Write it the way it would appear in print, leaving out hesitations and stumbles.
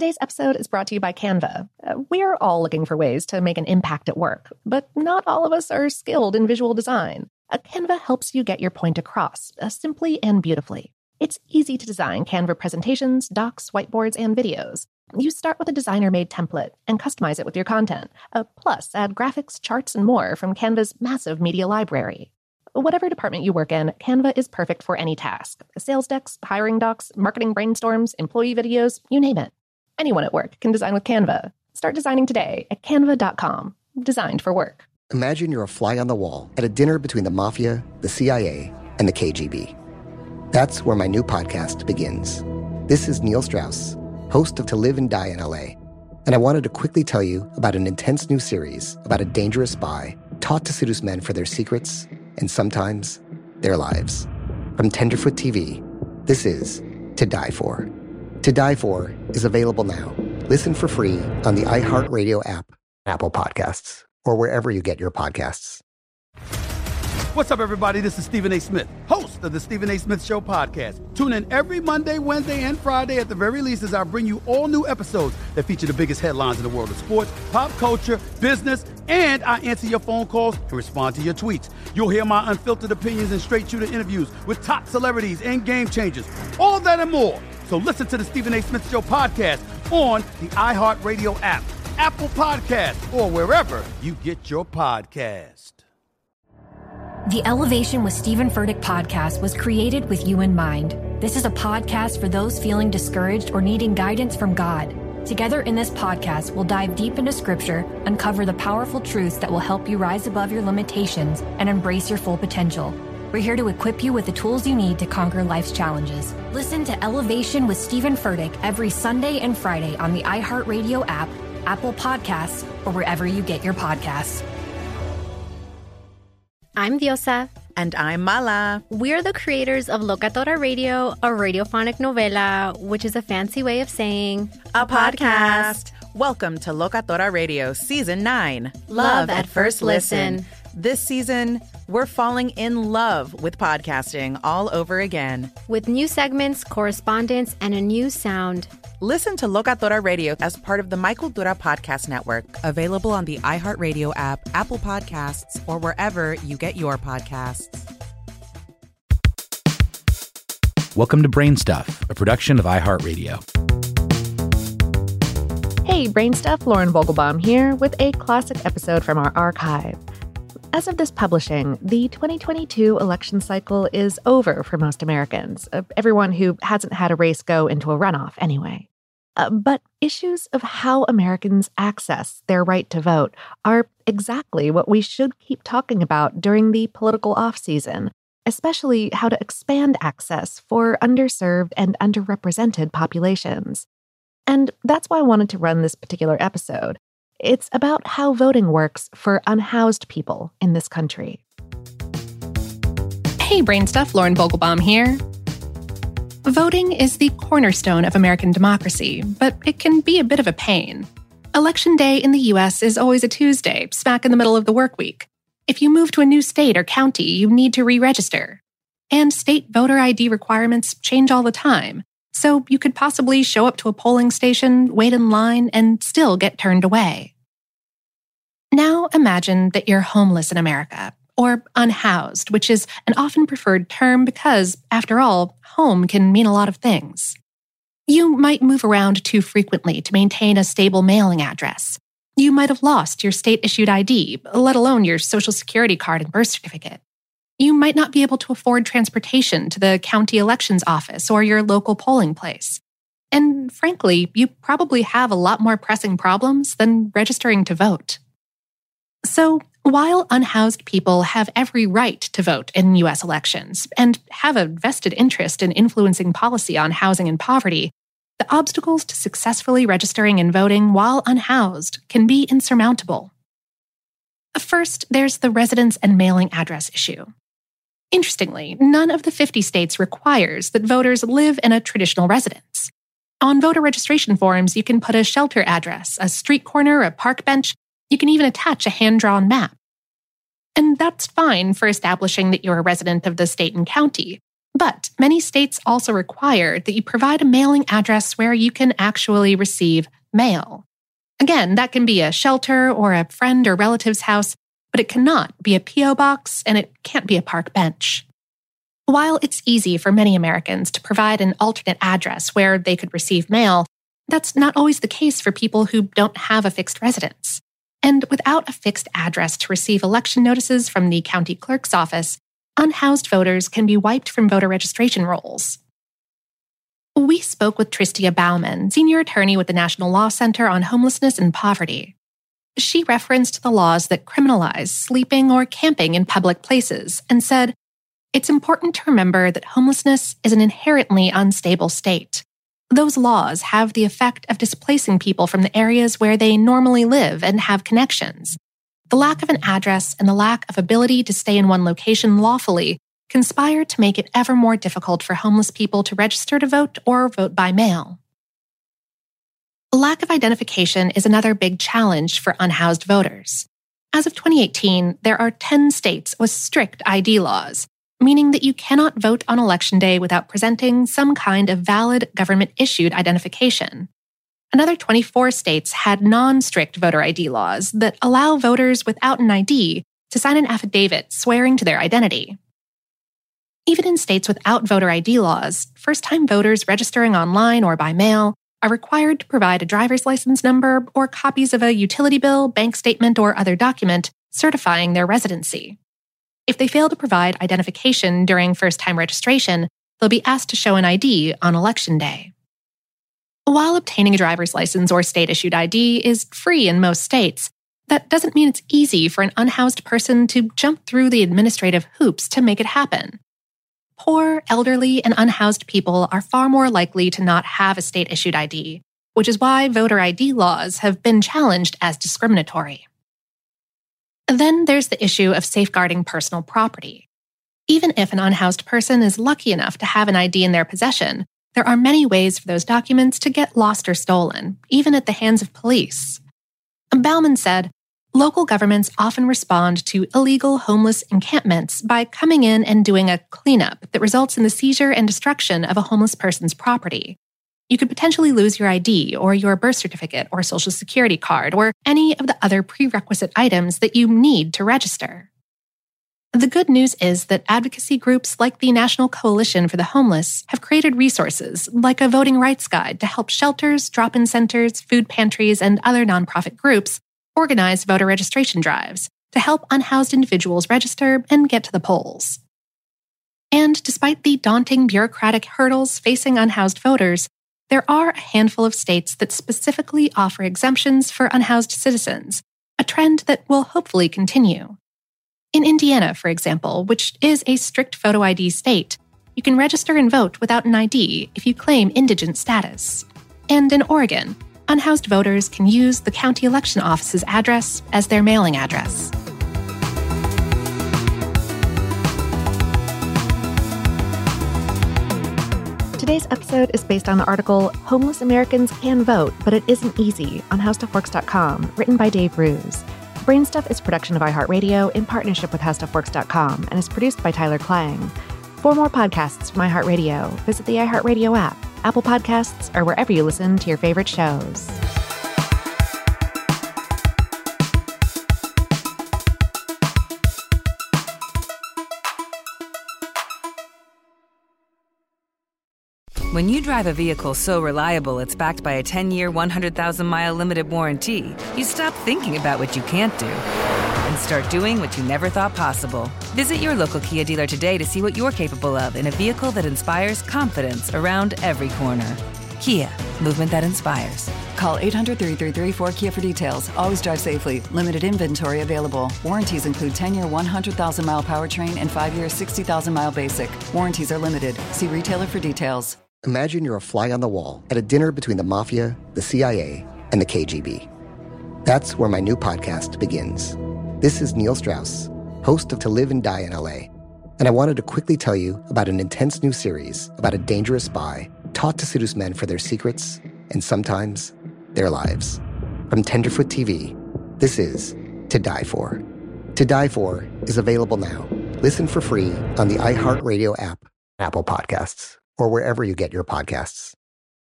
Today's episode is brought to you by Canva. We're all looking for ways to make an impact at work, but not all of us are skilled in visual design. Canva helps you get your point across, simply and beautifully. It's easy to design Canva presentations, docs, whiteboards, and videos. You start with a designer-made template and customize it with your content. Plus, add graphics, charts, and more from Canva's massive media library. Whatever department you work in, Canva is perfect for any task. Sales decks, hiring docs, marketing brainstorms, employee videos, you name it. Anyone at work can design with Canva. Start designing today at canva.com. Designed for work. Imagine you're a fly on the wall at a dinner between the mafia, the CIA, and the KGB. That's where my new podcast begins. This is Neil Strauss, host of To Live and Die in LA. And I wanted to quickly tell you about an intense new series about a dangerous spy taught to seduce men for their secrets and sometimes their lives. From Tenderfoot TV, this is To Die For. To Die For is available now. Listen for free on the iHeartRadio app, Apple Podcasts, or wherever you get your podcasts. What's up, everybody? This is Stephen A. Smith, host of the Stephen A. Smith Show podcast. Tune in every Monday, Wednesday, and Friday at the very least as I bring you all new episodes that feature the biggest headlines in the world of sports, pop culture, business, and I answer your phone calls and respond to your tweets. You'll hear my unfiltered opinions and straight-shooter interviews with top celebrities and game changers. All that and more. So listen to the Stephen A. Smith Show podcast on the iHeartRadio app, Apple Podcasts, or wherever you get your podcast. The Elevation with Stephen Furtick podcast was created with you in mind. This is a podcast for those feeling discouraged or needing guidance from God. Together in this podcast, we'll dive deep into Scripture, uncover the powerful truths that will help you rise above your limitations and embrace your full potential. We're here to equip you with the tools you need to conquer life's challenges. Listen to Elevation with Stephen Furtick every Sunday and Friday on the iHeartRadio app, Apple Podcasts, or wherever you get your podcasts. I'm Diosa. And I'm Mala. We're the creators of Locatora Radio, a radiophonic novela, which is a fancy way of saying a podcast. Welcome to Locatora Radio Season 9. Love at First Listen. This season, we're falling in love with podcasting all over again. With new segments, correspondence, and a new sound. Listen to Locatora Radio as part of the Michael Dura Podcast Network. Available on the iHeartRadio app, Apple Podcasts, or wherever you get your podcasts. Welcome to Brain Stuff, a production of iHeartRadio. Hey, Brain Stuff, Lauren Vogelbaum here with a classic episode from our archive. As of this publishing, the 2022 election cycle is over for most Americans, everyone who hasn't had a race go into a runoff anyway. But issues of how Americans access their right to vote are exactly what we should keep talking about during the political off-season, especially how to expand access for underserved and underrepresented populations. And that's why I wanted to run this particular episode. It's about how voting works for unhoused people in this country. Hey, Brain Stuff, Lauren Vogelbaum here. Voting is the cornerstone of American democracy, but it can be a bit of a pain. Election day in the U.S. is always a Tuesday, smack in the middle of the work week. If you move to a new state or county, you need to re-register. And state voter ID requirements change all the time, so you could possibly show up to a polling station, wait in line, and still get turned away. Now imagine that you're homeless in America, or unhoused, which is an often preferred term because, after all, home can mean a lot of things. You might move around too frequently to maintain a stable mailing address. You might have lost your state-issued ID, let alone your Social Security card and birth certificate. You might not be able to afford transportation to the county elections office or your local polling place. And frankly, you probably have a lot more pressing problems than registering to vote. So, while unhoused people have every right to vote in U.S. elections and have a vested interest in influencing policy on housing and poverty, the obstacles to successfully registering and voting while unhoused can be insurmountable. First, there's the residence and mailing address issue. Interestingly, none of the 50 states requires that voters live in a traditional residence. On voter registration forms, you can put a shelter address, a street corner, a park bench. You can even attach a hand-drawn map. And that's fine for establishing that you're a resident of the state and county. But many states also require that you provide a mailing address where you can actually receive mail. Again, that can be a shelter or a friend or relative's house, but it cannot be a P.O. box and it can't be a park bench. While it's easy for many Americans to provide an alternate address where they could receive mail, that's not always the case for people who don't have a fixed residence. And without a fixed address to receive election notices from the county clerk's office, unhoused voters can be wiped from voter registration rolls. We spoke with Tristia Bauman, senior attorney with the National Law Center on Homelessness and Poverty. She referenced the laws that criminalize sleeping or camping in public places and said, "It's important to remember that homelessness is an inherently unstable state. Those laws have the effect of displacing people from the areas where they normally live and have connections. The lack of an address and the lack of ability to stay in one location lawfully conspire to make it ever more difficult for homeless people to register to vote or vote by mail." A lack of identification is another big challenge for unhoused voters. As of 2018, there are 10 states with strict ID laws, meaning that you cannot vote on Election Day without presenting some kind of valid government-issued identification. Another 24 states had non-strict voter ID laws that allow voters without an ID to sign an affidavit swearing to their identity. Even in states without voter ID laws, first-time voters registering online or by mail are required to provide a driver's license number or copies of a utility bill, bank statement, or other document certifying their residency. If they fail to provide identification during first-time registration, they'll be asked to show an ID on Election Day. While obtaining a driver's license or state-issued ID is free in most states, that doesn't mean it's easy for an unhoused person to jump through the administrative hoops to make it happen. Poor, elderly, and unhoused people are far more likely to not have a state-issued ID, which is why voter ID laws have been challenged as discriminatory. Then there's the issue of safeguarding personal property. Even if an unhoused person is lucky enough to have an ID in their possession, there are many ways for those documents to get lost or stolen, even at the hands of police. Bauman said, "Local governments often respond to illegal homeless encampments by coming in and doing a cleanup that results in the seizure and destruction of a homeless person's property. You could potentially lose your ID or your birth certificate or social security card or any of the other prerequisite items that you need to register." The good news is that advocacy groups like the National Coalition for the Homeless have created resources like a voting rights guide to help shelters, drop-in centers, food pantries, and other nonprofit groups organize voter registration drives to help unhoused individuals register and get to the polls. And despite the daunting bureaucratic hurdles facing unhoused voters, there are a handful of states that specifically offer exemptions for unhoused citizens, a trend that will hopefully continue. In Indiana, for example, which is a strict photo ID state, you can register and vote without an ID if you claim indigent status. And in Oregon, unhoused voters can use the county election office's address as their mailing address. Today's episode is based on the article Homeless Americans Can Vote, But It Isn't Easy on HowStuffWorks.com, written by Dave Ruse. Brainstuff is a production of iHeartRadio in partnership with HowStuffWorks.com and is produced by Tyler Klang. For more podcasts from iHeartRadio, visit the iHeartRadio app, Apple Podcasts, or wherever you listen to your favorite shows. When you drive a vehicle so reliable it's backed by a 10-year, 100,000-mile limited warranty, you stop thinking about what you can't do and start doing what you never thought possible. Visit your local Kia dealer today to see what you're capable of in a vehicle that inspires confidence around every corner. Kia, movement that inspires. Call 800-333-4KIA for details. Always drive safely. Limited inventory available. Warranties include 10-year 100,000-mile powertrain and 5-year 60,000-mile basic. Warranties are limited. See retailer for details. Imagine you're a fly on the wall at a dinner between the mafia, the CIA, and the KGB. That's where my new podcast begins. This is Neil Strauss, host of To Live and Die in LA, and I wanted to quickly tell you about an intense new series about a dangerous spy taught to seduce men for their secrets and sometimes their lives. From Tenderfoot TV, this is To Die For. To Die For is available now. Listen for free on the iHeartRadio app, Apple Podcasts, or wherever you get your podcasts.